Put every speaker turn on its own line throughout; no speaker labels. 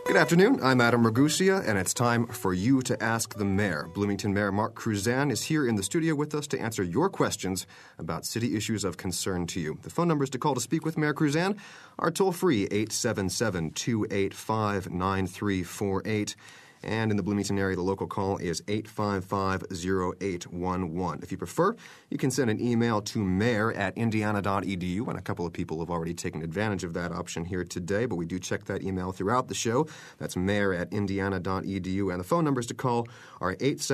Good afternoon. I'm Adam Ragusia, and it's time for you to ask the mayor. Bloomington Mayor Mark Kruzan is here in the studio with us to answer your questions about city issues of concern to you. The phone numbers to call to speak with Mayor Kruzan are toll-free 877-285-9348. And in the Bloomington area, the local call is 855-0811. If you prefer, you can send an email to mayor@indiana.edu, and a couple of people have already taken advantage of that option here today, but we do check that email throughout the show. That's mayor@indiana.edu, and the phone numbers to call are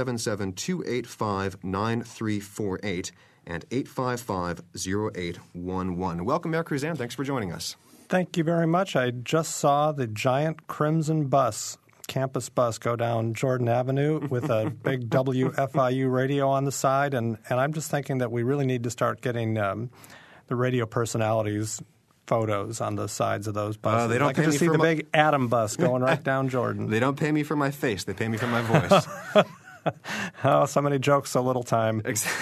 877-285-9348 and 855-0811. Welcome, Mayor Kruzan. Thanks for joining us.
Thank you very much. I just saw the giant crimson campus bus go down Jordan Avenue with a big WFIU radio on the side, and I'm just thinking that we really need to start getting the radio personalities' photos on the sides of those buses.
They don't
I can just see the big Atom bus going right down Jordan.
They don't pay me for my face. They pay me for my voice.
Oh, so many jokes, so little time.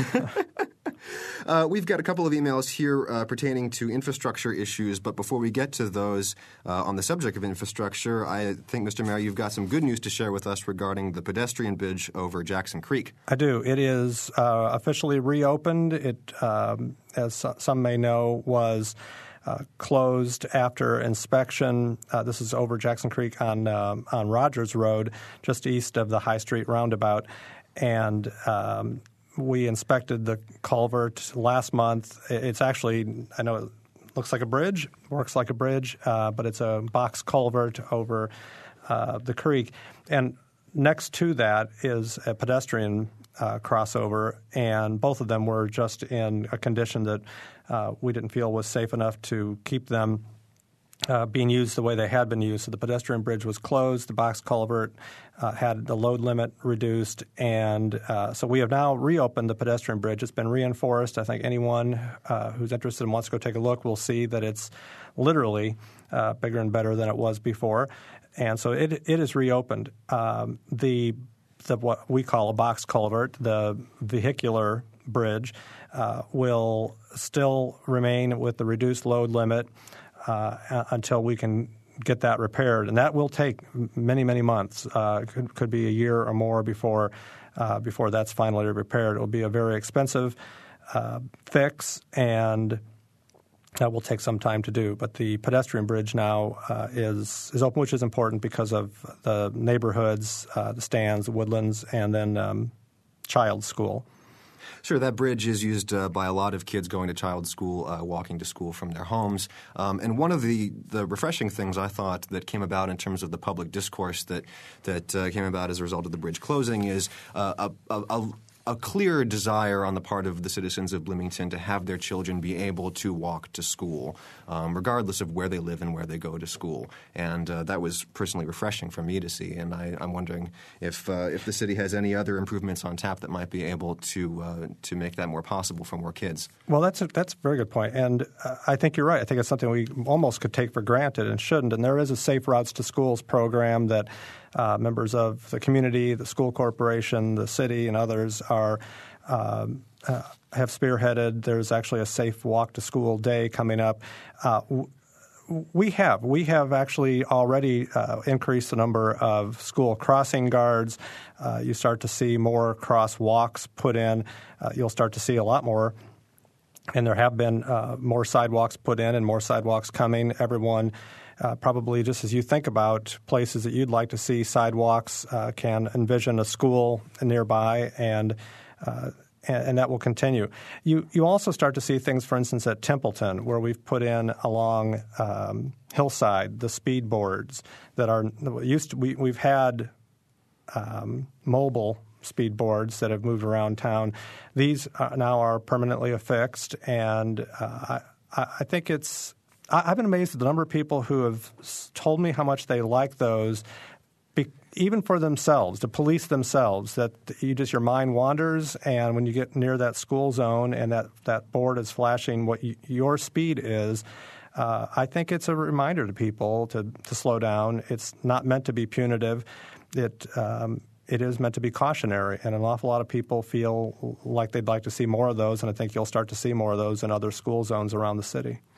We've got a couple of emails here pertaining to infrastructure issues, but before we get to those on the subject of infrastructure, I think, Mr. Mayor, you've got some good news to share with us regarding the pedestrian bridge over Jackson Creek.
I do. It is officially reopened. It, as some may know, was closed after inspection. This is over Jackson Creek on Rogers Road, just east of the High Street roundabout, and we inspected the culvert last month. It's actually, I know it looks like a bridge, works like a bridge, but it's a box culvert over the creek. And next to that is a pedestrian crossover, and both of them were just in a condition that we didn't feel was safe enough to keep them being used the way they had been used. So the pedestrian bridge was closed, the box culvert had the load limit reduced, and so we have now reopened the pedestrian bridge. It's been reinforced. I think anyone who's interested and wants to go take a look will see that it's literally bigger and better than it was before. And so it is reopened. The what we call a box culvert, the vehicular bridge, will still remain with the reduced load limit until we can get that repaired, and that will take many, many months. Could be a year or more before that's finally repaired. It will be a very expensive fix, and that will take some time to do. But the pedestrian bridge now is open, which is important because of the neighborhoods, the stands, the woodlands, and then child's school.
Sure, that bridge is used by a lot of kids going to child's school, walking to school from their homes. And one of the refreshing things I thought that came about in terms of the public discourse that came about as a result of the bridge closing is a clear desire on the part of the citizens of Bloomington to have their children be able to walk to school, regardless of where they live and where they go to school. And that was personally refreshing for me to see. And I'm wondering if the city has any other improvements on tap that might be able to make that more possible for more kids.
Well, that's a very good point. And I think you're right. I think it's something we almost could take for granted and shouldn't. And there is a Safe Routes to Schools program that members of the community, the school corporation, the city, and others have spearheaded. There's actually a Safe Walk to School Day coming up. We have actually already increased the number of school crossing guards. You start to see more crosswalks put in. You'll start to see a lot more. And there have been more sidewalks put in and more sidewalks coming. Everyone probably, just as you think about places that you'd like to see sidewalks, can envision a school nearby, and that will continue. You also start to see things, for instance, at Templeton, where we've put in along Hillside the speed boards that are used to. We've had mobile speed boards that have moved around town. These now are permanently affixed, and I think it's. I've been amazed at the number of people who have told me how much they like those, even for themselves, to police themselves, that your mind wanders, and when you get near that school zone and that board is flashing what your speed is, I think it's a reminder to people to slow down. It's not meant to be punitive. It is meant to be cautionary, and an awful lot of people feel like they'd like to see more of those, and I think you'll start to see more of those in other school zones around the city.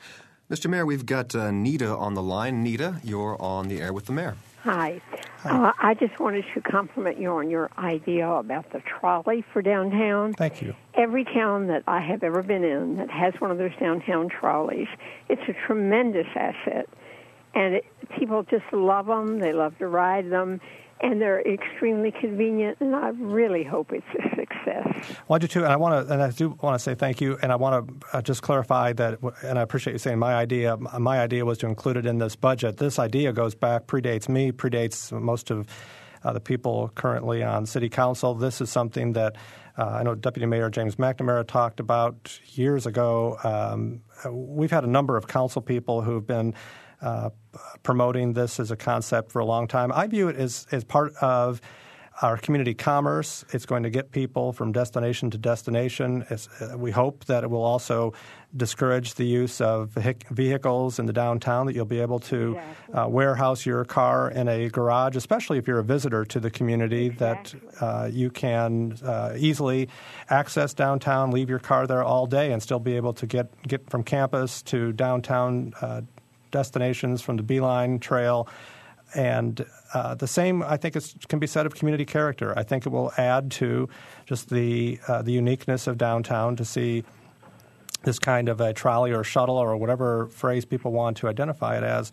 Mr. Mayor, we've got Nita on the line. Nita, you're on the air with the mayor.
Hi. I just wanted to compliment you on your idea about the trolley for downtown.
Thank you.
Every town that I have ever been in that has one of those downtown trolleys, it's a tremendous asset. And people just love them. They love to ride them. And they're extremely convenient, and I really hope it's a success.
Well, I do too, and I do want to say thank you, and I want to just clarify that, and I appreciate you saying my idea. My idea was to include it in this budget. This idea predates me, predates most of the people currently on City Council. This is something that I know Deputy Mayor James McNamara talked about years ago. We've had a number of council people who have been promoting this as a concept for a long time. I view it as part of our community commerce. It's going to get people from destination to destination. We hope that it will also discourage the use of vehicles in the downtown, that you'll be able to warehouse your car in a garage, especially if you're a visitor to the community, that you can easily access downtown, leave your car there all day, and still be able to get from campus to downtown destinations from the Beeline Trail. And the same, I think, can be said of community character. I think it will add to just the uniqueness of downtown to see this kind of a trolley or shuttle or whatever phrase people want to identify it as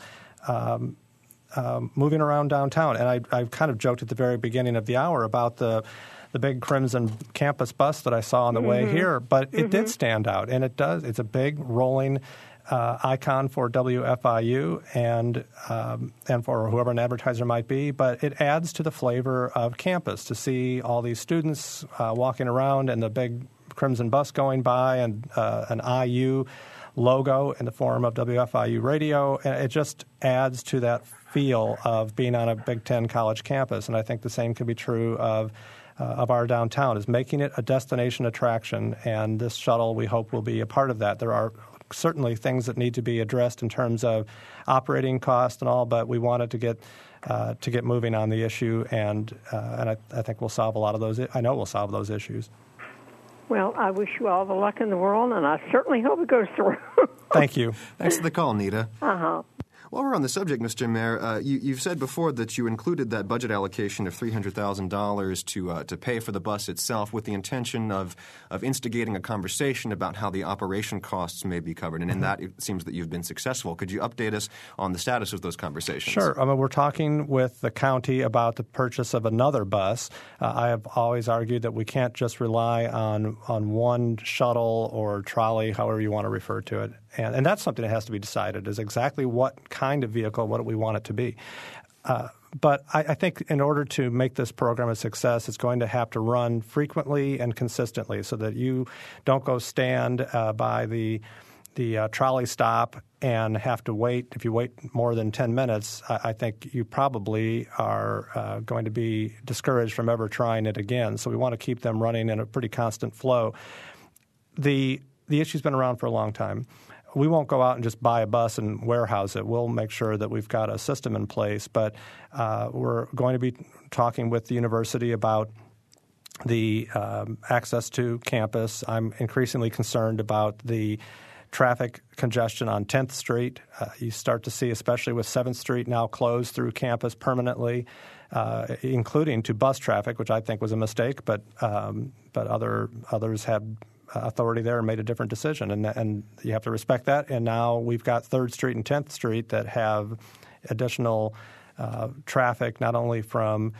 moving around downtown. And I kind of joked at the very beginning of the hour about the big crimson campus bus that I saw on the way here, but it did stand out, and it does. It's a big rolling icon for WFIU and for whoever an advertiser might be, but it adds to the flavor of campus to see all these students walking around and the big crimson bus going by and an IU logo in the form of WFIU radio, and it just adds to that feel of being on a Big Ten college campus. And I think the same could be true of our downtown, is making it a destination attraction, and this shuttle, we hope, will be a part of that. There are certainly things that need to be addressed in terms of operating costs and all, but we wanted to get moving on the issue, and I think we'll solve a lot of those. I know we'll solve those issues.
Well, I wish you all the luck in the world, and I certainly hope it goes through.
Thank you.
Thanks for the call, Nita.
Uh-huh.
While we're on the subject, Mr. Mayor, you've said before that you included that budget allocation of $300,000 to pay for the bus itself with the intention of instigating a conversation about how the operation costs may be covered. And in that, it seems that you've been successful. Could you update us on the status of those conversations?
Sure. We're talking with the county about the purchase of another bus. I have always argued that we can't just rely on one shuttle or trolley, however you want to refer to it. And that's something that has to be decided, is exactly what kind of vehicle, what do we want it to be. But I think in order to make this program a success, it's going to have to run frequently and consistently so that you don't go stand by the trolley stop and have to wait. If you wait more than 10 minutes, I think you probably are going to be discouraged from ever trying it again. So we want to keep them running in a pretty constant flow. The issue's been around for a long time. We won't go out and just buy a bus and warehouse it. We'll make sure that we've got a system in place. But we're going to be talking with the university about the access to campus. I'm increasingly concerned about the traffic congestion on 10th Street. You start to see, especially with 7th Street now closed through campus permanently, including to bus traffic, which I think was a mistake, but others had authority there and made a different decision, and you have to respect that. And now we've got 3rd Street and 10th Street that have additional traffic, not only from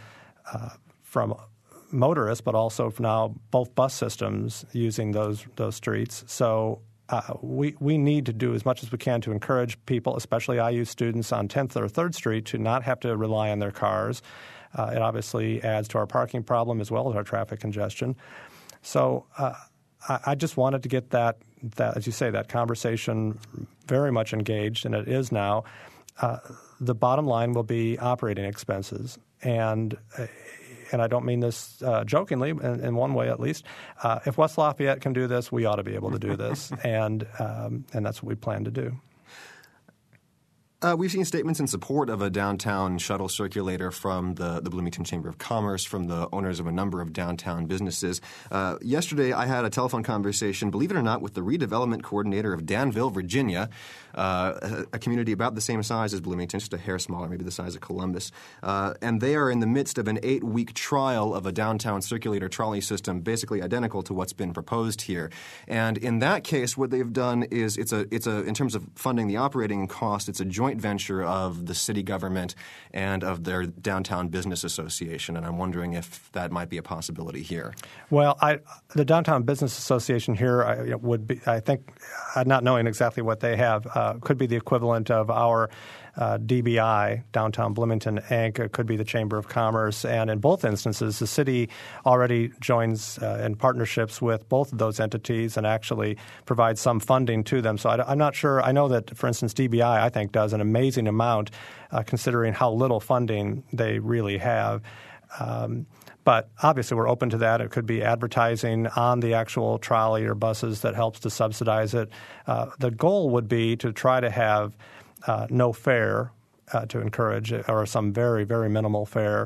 motorists, but also from now both bus systems using those streets. So we need to do as much as we can to encourage people, especially IU students on 10th or 3rd Street, to not have to rely on their cars. It obviously adds to our parking problem as well as our traffic congestion. So I just wanted to get that, as you say, that conversation very much engaged, and it is now. The bottom line will be operating expenses, and I don't mean this jokingly, in one way at least. If West Lafayette can do this, we ought to be able to do this, and that's what we plan to do.
We've seen statements in support of a downtown shuttle circulator from the Bloomington Chamber of Commerce, from the owners of a number of downtown businesses. Yesterday, I had a telephone conversation, believe it or not, with the redevelopment coordinator of Danville, Virginia, a community about the same size as Bloomington, just a hair smaller, maybe the size of Columbus. And they are in the midst of an 8-week trial of a downtown circulator trolley system, basically identical to what's been proposed here. And in that case, what they've done is it's a in terms of funding the operating cost, it's a joint venture of the city government and of their downtown business association, and I'm wondering if that might be a possibility here.
Well, the downtown business association here would be, I think, not knowing exactly what they have, could be the equivalent of our DBI, Downtown Bloomington Inc. It could be the Chamber of Commerce, and in both instances, the city already joins in partnerships with both of those entities and actually provides some funding to them. So I'm not sure. I know that, for instance, DBI, I think, does an amazing amount considering how little funding they really have. But obviously we're open to that. It could be advertising on the actual trolley or buses that helps to subsidize it. The goal would be to try to have no fare to encourage, or some very, very minimal fare.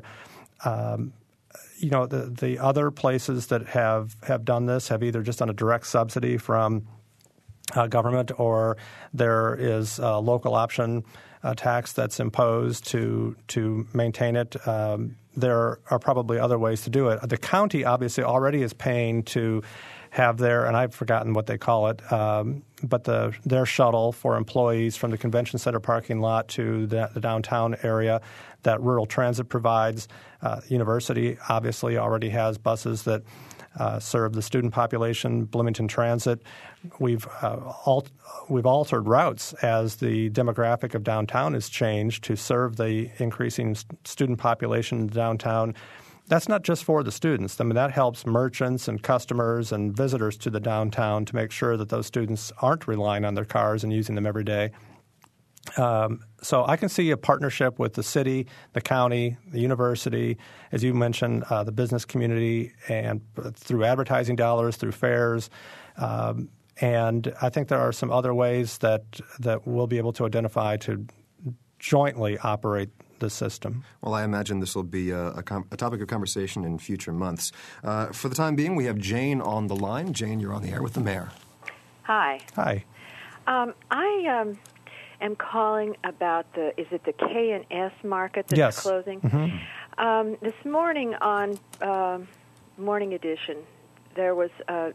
The other places that have done this have either just done a direct subsidy from government, or there is a local option tax that's imposed to maintain it. There are probably other ways to do it. The county obviously already is paying to have their, and I've forgotten what they call it, but their shuttle for employees from the convention center parking lot to the downtown area that Rural Transit provides. University obviously already has buses that serve the student population. Bloomington Transit, we've altered routes as the demographic of downtown has changed to serve the increasing student population in downtown. That's not just for the students. I mean, that helps merchants and customers and visitors to the downtown to make sure that those students aren't relying on their cars and using them every day. So I can see a partnership with the city, the county, the university, as you mentioned, the business community, and through advertising dollars, through fairs. And I think there are some other ways that we'll be able to identify to jointly operate the system.
Well, I imagine this will be a topic of conversation in future months. For the time being, we have Jane on the line. Jane, you're on the air with the mayor.
Hi.
Hi.
I am calling about is it the K&S market that's closing?
Mm-hmm.
This morning on Morning Edition, there was a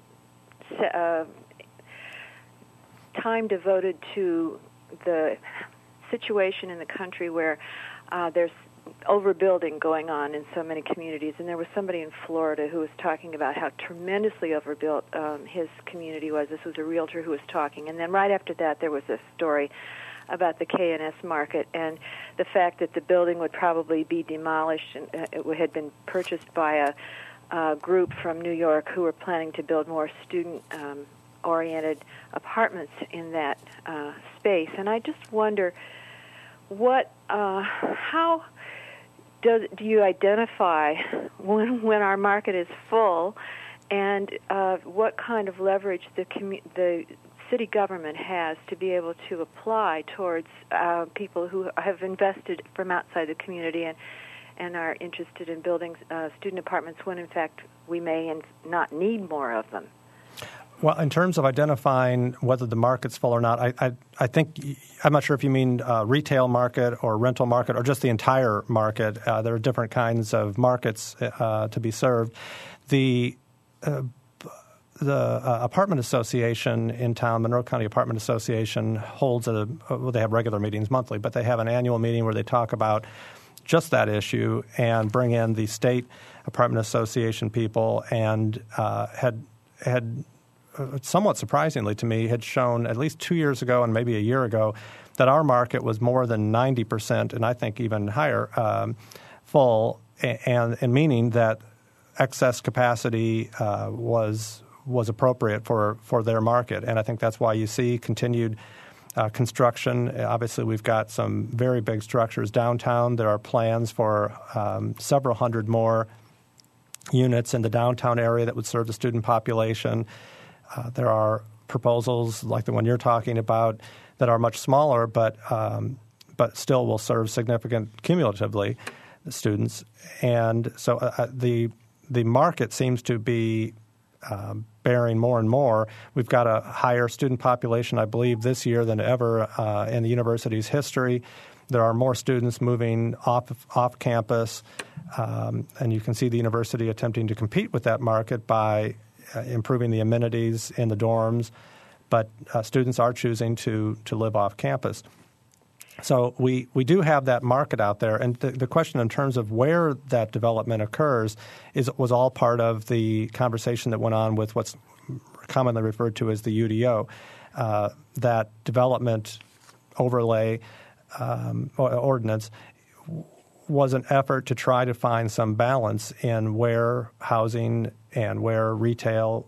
time devoted to the situation in the country where there's overbuilding going on in so many communities, and there was somebody in Florida who was talking about how tremendously overbuilt his community was. This was a realtor who was talking, and then right after that there was a story about the K&S market and the fact that the building would probably be demolished, and it had been purchased by a group from New York who were planning to build more student-oriented apartments in that space. And I just wonder, how do you identify when our market is full, and what kind of leverage the city government has to be able to apply towards people who have invested from outside the community and are interested in building student apartments when, in fact, we may not need more of them?
Well, in terms of identifying whether the market's full or not, I think – I'm not sure if you mean retail market or rental market or just the entire market. There are different kinds of markets to be served. The apartment association in town, Monroe County Apartment Association, holds they have regular meetings monthly, but they have an annual meeting where they talk about just that issue and bring in the state apartment association people, and had somewhat surprisingly to me, had shown at least 2 years ago and maybe a year ago that our market was more than 90%, and I think even higher, full, and meaning that excess capacity was appropriate for their market. And I think that's why you see continued construction. Obviously, we've got some very big structures downtown. There are plans for several hundred more units in the downtown area that would serve the student population. There are proposals like the one you're talking about that are much smaller, but but still will serve significant cumulatively the students. And so the market seems to be bearing more and more. We've got a higher student population, I believe, this year than ever in the university's history. There are more students moving off campus, and you can see the university attempting to compete with that market by improving the amenities in the dorms, but students are choosing to live off campus. So we do have that market out there, and the question in terms of where that development occurs was all part of the conversation that went on with what's commonly referred to as the UDO, that development overlay ordinance was an effort to try to find some balance in where housing and where retail,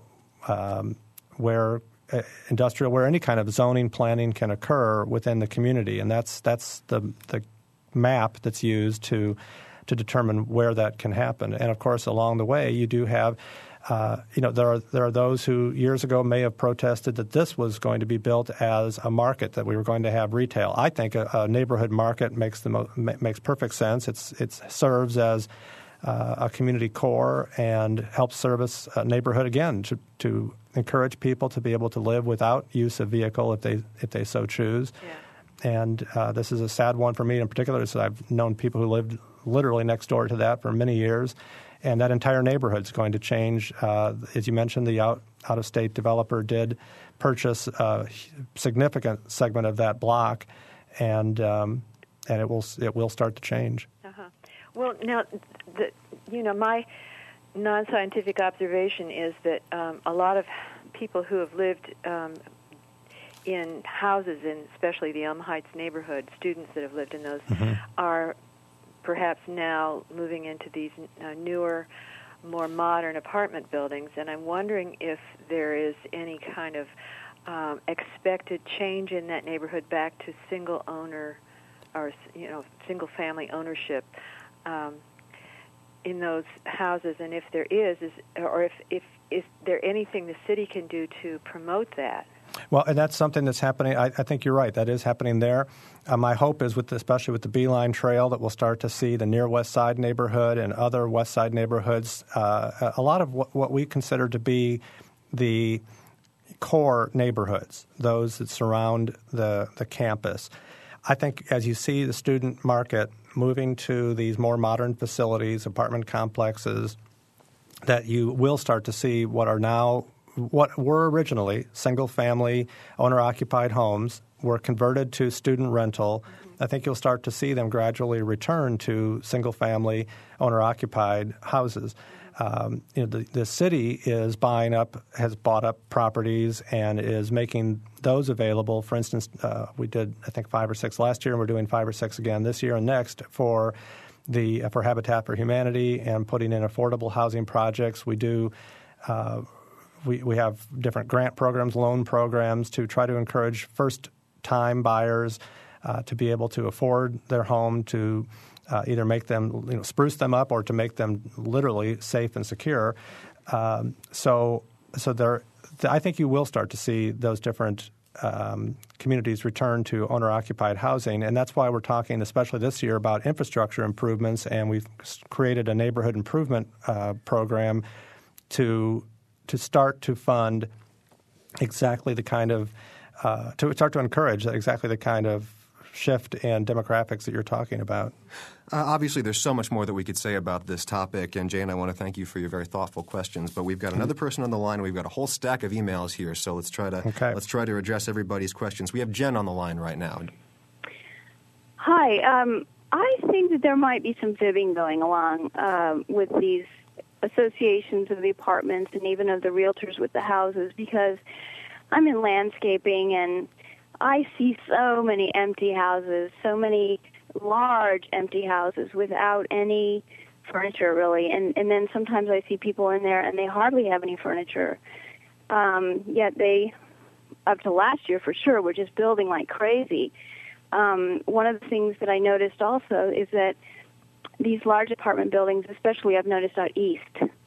where industrial, where any kind of zoning planning can occur within the community, and that's the map that's used to determine where that can happen. And of course, along the way, you do have, there are those who years ago may have protested that this was going to be built as a market, that we were going to have retail. I think a neighborhood market makes perfect sense. It serves as a community core and helps service a neighborhood again to encourage people to be able to live without use of vehicle if they so choose. Yeah. And this is a sad one for me in particular. So I've known people who lived literally next door to that for many years, and that entire neighborhood is going to change. As you mentioned, the out-of-state developer did purchase a significant segment of that block, and it will start to change.
Uh-huh. Well, now, my non-scientific observation is that a lot of people who have lived in houses, especially the Elm Heights neighborhood, students that have lived in those, are perhaps now moving into these newer, more modern apartment buildings. And I'm wondering if there is any kind of expected change in that neighborhood back to single owner or single family ownership in those houses, and if there is there anything the city can do to promote that?
Well, and that's something that's happening. I think you're right. That is happening there. My hope is, especially with the Beeline Trail, that we'll start to see the near West Side neighborhood and other West Side neighborhoods, a lot of what we consider to be the core neighborhoods, those that surround the campus. I think as you see the student market moving to these more modern facilities, apartment complexes, that you will start to see what were originally single-family owner-occupied homes were converted to student rental. I think you'll start to see them gradually return to single-family owner-occupied houses. The city has bought up properties and is making those available. For instance, we did, I think, 5 or 6 last year, and we're doing 5 or 6 again this year and next for Habitat for Humanity and putting in affordable housing projects. We do. We have different grant programs, loan programs to try to encourage first-time buyers to be able to afford their home, to either make them, spruce them up, or to make them literally safe and secure. So I think you will start to see those different communities return to owner-occupied housing, and that's why we're talking, especially this year, about infrastructure improvements, and we've created a neighborhood improvement program to start to fund exactly the kind of to start to encourage exactly the kind of shift in demographics that you're talking about.
Obviously, there's so much more that we could say about this topic, and Jane, I want to thank you for your very thoughtful questions. But we've got another person on the line, and we've got a whole stack of emails here, so let's try to address everybody's questions. We have Jen on the line right now.
Hi. I think that there might be some fibbing going along with these associations of the apartments and even of the realtors with the houses, because I'm in landscaping and I see so many empty houses, so many large empty houses without any furniture, really. And then sometimes I see people in there and they hardly have any furniture. Yet they, up to last year for sure, were just building like crazy. One of the things that I noticed also is that these large apartment buildings, especially I've noticed out east,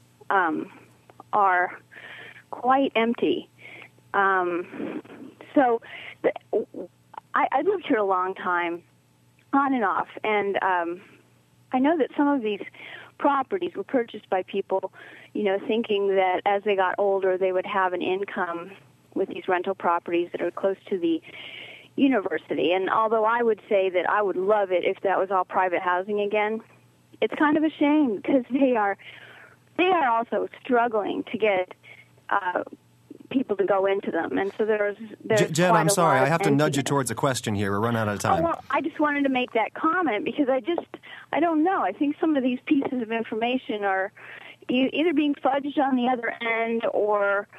are quite empty. So I lived here a long time, on and off. And I know that some of these properties were purchased by people, thinking that as they got older, they would have an income with these rental properties that are close to the university. And although I would say that I would love it if that was all private housing again, it's kind of a shame because they are also struggling to get people to go into them. And so there's
Jen, I'm sorry. I have to nudge you towards a question here. We're running out of time.
Well, I just wanted to make that comment because I don't know. I think some of these pieces of information are either being fudged on the other end or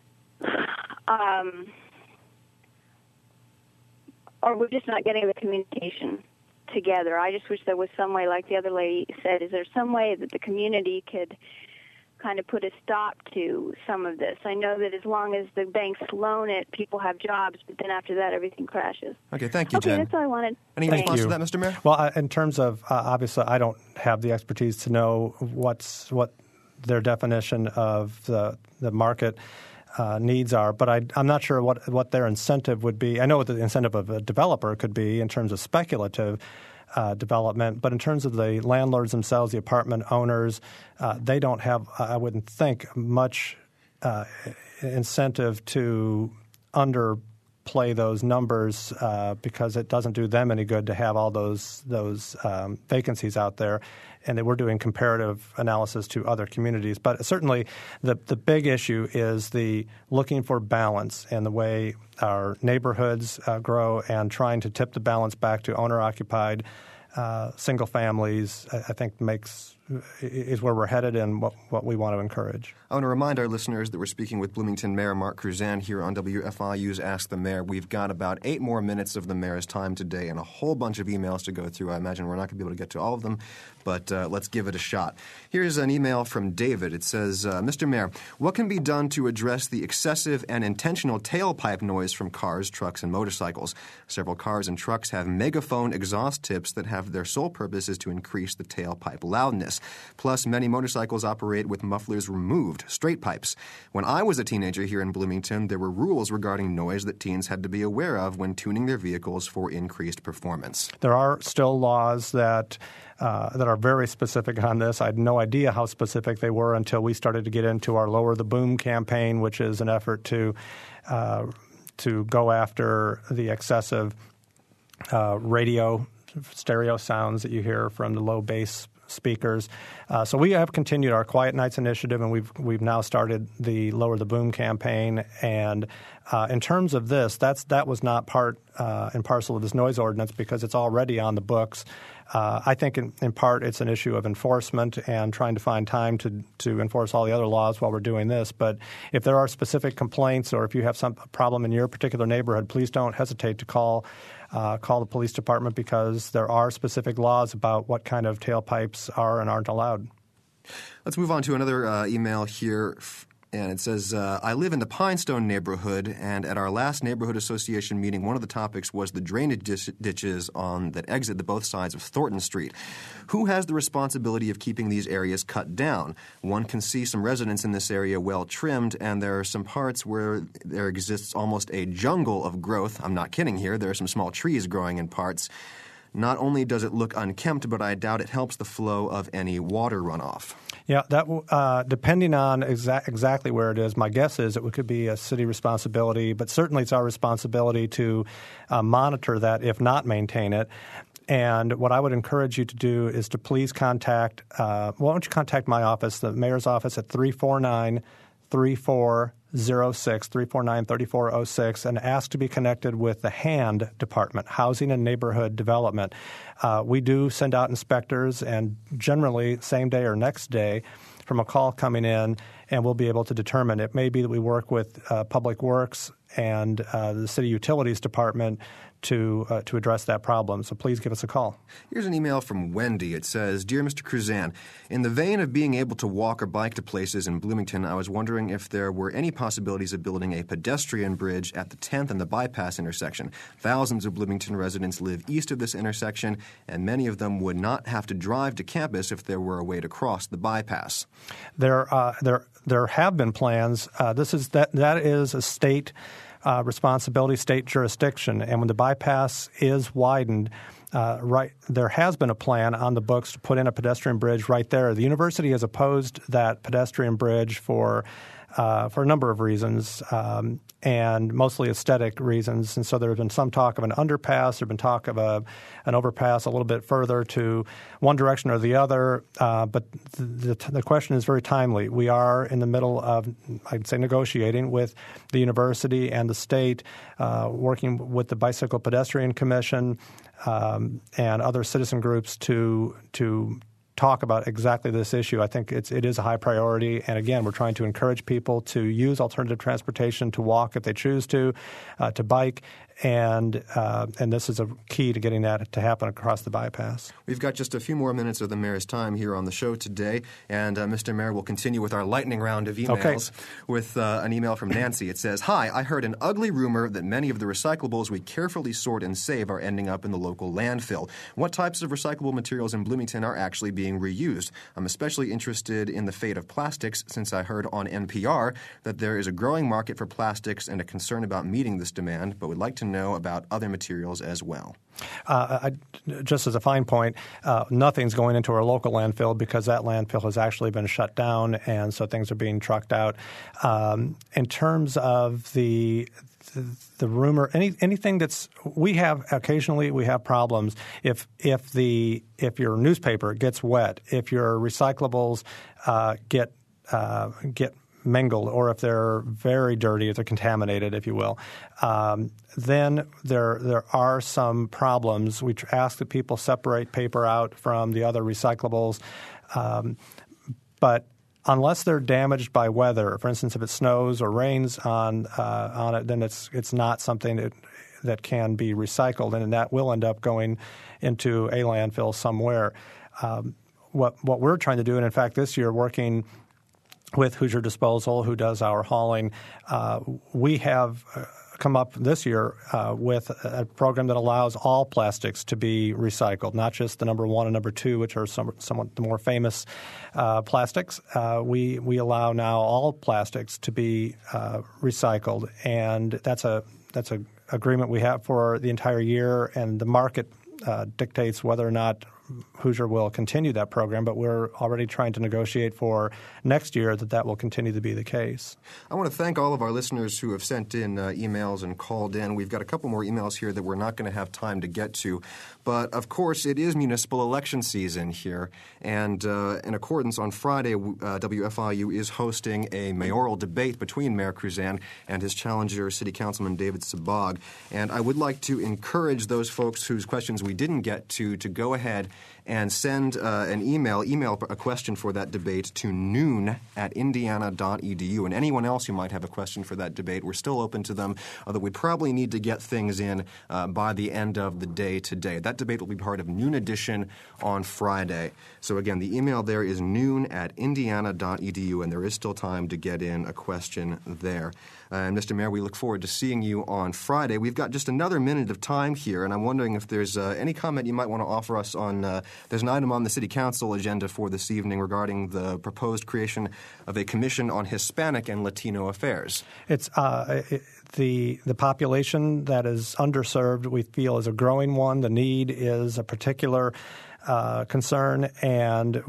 we're just not getting the communication together. I just wish there was some way, like the other lady said, is there some way that the community could kind of put a stop to some of this? I know that as long as the banks loan it, people have jobs, but then after that, everything crashes.
Okay, thank you, Jen.
Okay, that's all I wanted.
Any response to that, Mr. Mayor?
Well, in terms of, obviously, I don't have the expertise to know what their definition of the market needs are, but I'm not sure what their incentive would be. I know what the incentive of a developer could be in terms of speculative development, but in terms of the landlords themselves, the apartment owners, they don't have, I wouldn't think, much incentive to underplay those numbers because it doesn't do them any good to have all those vacancies out there. And that we're doing comparative analysis to other communities. But certainly the big issue is the looking for balance and the way our neighborhoods grow and trying to tip the balance back to owner-occupied single families, I think is where we're headed and what we want to encourage.
I want to remind our listeners that we're speaking with Bloomington Mayor Mark Kruzan here on WFIU's Ask the Mayor. We've got about 8 more minutes of the mayor's time today and a whole bunch of emails to go through. I imagine we're not going to be able to get to all of them, but let's give it a shot. Here's an email from David. It says, Mr. Mayor, what can be done to address the excessive and intentional tailpipe noise from cars, trucks, and motorcycles? Several cars and trucks have megaphone exhaust tips that have their sole purpose is to increase the tailpipe loudness. Plus, many motorcycles operate with mufflers removed, straight pipes. When I was a teenager here in Bloomington, there were rules regarding noise that teens had to be aware of when tuning their vehicles for increased performance.
There are still laws that are very specific on this. I had no idea how specific they were until we started to get into our Lower the Boom campaign, which is an effort to go after the excessive radio stereo sounds that you hear from the low bass speakers. So we have continued our Quiet Nights initiative, and we've now started the Lower the Boom campaign. And in terms of this, that was not part and parcel of this noise ordinance because it's already on the books. I think in part it's an issue of enforcement and trying to find time to enforce all the other laws while we're doing this. But if there are specific complaints or if you have some problem in your particular neighborhood, please don't hesitate to call the police department because there are specific laws about what kind of tailpipes are and aren't allowed.
Let's move on to another email here. And it says, I live in the Pinestone neighborhood, and at our last neighborhood association meeting, one of the topics was the drainage ditches that exit the both sides of Thornton Street. Who has the responsibility of keeping these areas cut down? One can see some residents in this area well trimmed, and there are some parts where there exists almost a jungle of growth. I'm not kidding here. There are some small trees growing in parts. Not only does it look unkempt, but I doubt it helps the flow of any water runoff.
Yeah, that depending on exactly where it is, my guess is it could be a city responsibility, but certainly it's our responsibility to monitor that, if not maintain it. And what I would encourage you to do is to please contact why don't you contact my office, the mayor's office, at 349-3406, and ask to be connected with the HAND department, Housing and Neighborhood Development. We do send out inspectors, and generally same day or next day from a call coming in, and we'll be able to determine. It may be that we work with Public Works and the City Utilities Department to address that problem. So please give us a call.
Here's an email from Wendy. It says, Dear Mr. Kruzan, in the vein of being able to walk or bike to places in Bloomington, I was wondering if there were any possibilities of building a pedestrian bridge at the 10th and the Bypass intersection. Thousands of Bloomington residents live east of this intersection, and many of them would not have to drive to campus if there were a way to cross the bypass.
There have been plans. That is a state responsibility, state jurisdiction. And when the bypass is widened, there has been a plan on the books to put in a pedestrian bridge right there. The university has opposed that pedestrian bridge for a number of reasons, and mostly aesthetic reasons. And so there has been some talk of an underpass. There has been talk of an overpass a little bit further to one direction or the other. But the question is very timely. We are in the middle of, I'd say, negotiating with the university and the state, working with the Bicycle Pedestrian Commission and other citizen groups to talk about exactly this issue. I think it is a high priority. And again, we're trying to encourage people to use alternative transportation, to walk if they choose to bike. And this is a key to getting that to happen across the bypass.
We've got just a few more minutes of the mayor's time here on the show today, and Mr. Mayor will continue with our lightning round of emails with an email from Nancy. It says, "Hi, I heard an ugly rumor that many of the recyclables we carefully sort and save are ending up in the local landfill. What types of recyclable materials in Bloomington are actually being reused? I'm especially interested in the fate of plastics, since I heard on NPR that there is a growing market for plastics and a concern about meeting this demand, but would like to know about other materials as well."
Just as a fine point, nothing's going into our local landfill because that landfill has actually been shut down, and so things are being trucked out. In terms of the rumor, anything that's we have problems if your newspaper gets wet, if your recyclables get mingled, or if they're very dirty, if they're contaminated, if you will, then there are some problems. We ask that people separate paper out from the other recyclables, but unless they're damaged by weather, for instance, if it snows or rains on it, then it's not something that can be recycled, and that will end up going into a landfill somewhere. What we're trying to do, and in fact this year working with Hoosier Disposal, who does our hauling, we have come up this year with a program that allows all plastics to be recycled, not just the number 1 and number 2, which are somewhat the more famous plastics. We allow now all plastics to be recycled, and that's a agreement we have for the entire year, and the market dictates whether or not Hoosier will continue that program, but we're already trying to negotiate for next year that will continue to be the case.
I want to thank all of our listeners who have sent in emails and called in. We've got a couple more emails here that we're not going to have time to get to. But, of course, it is municipal election season here. And in accordance, on Friday, WFIU is hosting a mayoral debate between Mayor Kruzan and his challenger, City Councilman David Sabag. And I would like to encourage those folks whose questions we didn't get to go ahead and send an email a question for that debate to noon@indiana.edu. And anyone else who might have a question for that debate, we're still open to them, although we probably need to get things in by the end of the day today. That debate will be part of Noon Edition on Friday. So again, the email there is noon@indiana.edu, and there is still time to get in a question there. And Mr. Mayor, we look forward to seeing you on Friday. We've got just another minute of time here, and I'm wondering if there's any comment you might want to offer us on there's an item on the City Council agenda for this evening regarding the proposed creation of a commission on Hispanic and Latino affairs.
It's the population that is underserved, we feel, is a growing one. The need is a particular concern, and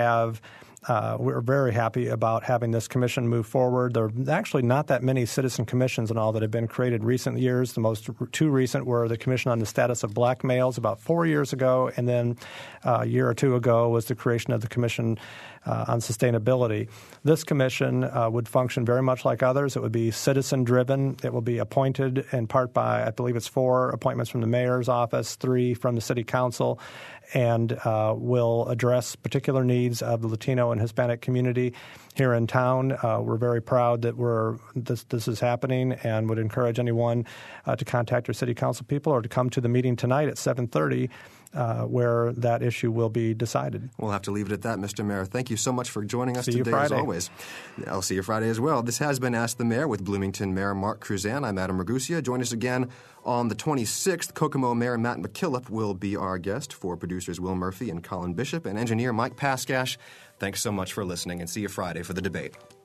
we're very happy about having this commission move forward. There are actually not that many citizen commissions and all that have been created in recent years. The most two recent were the Commission on the Status of Black Males about 4 years ago, and then a year or two ago was the creation of the Commission on Sustainability. This commission would function very much like others. It would be citizen-driven. It will be appointed in part by, I believe it's 4 appointments from the mayor's office, 3 from the city council, and will address particular needs of the Latino and Hispanic community here in town. We're very proud that this is happening, and would encourage anyone to contact your city council people or to come to the meeting tonight at 7:30. Where that issue will be decided.
We'll have to leave it at that, Mr. Mayor. Thank you so much for joining us
today,
as always. I'll see you Friday as well. This has been Ask the Mayor with Bloomington Mayor Mark Kruzan. I'm Adam Ragusia. Join us again on the 26th. Kokomo Mayor Matt McKillop will be our guest. For producers Will Murphy and Colin Bishop and engineer Mike Paskash, thanks so much for listening, and see you Friday for the debate.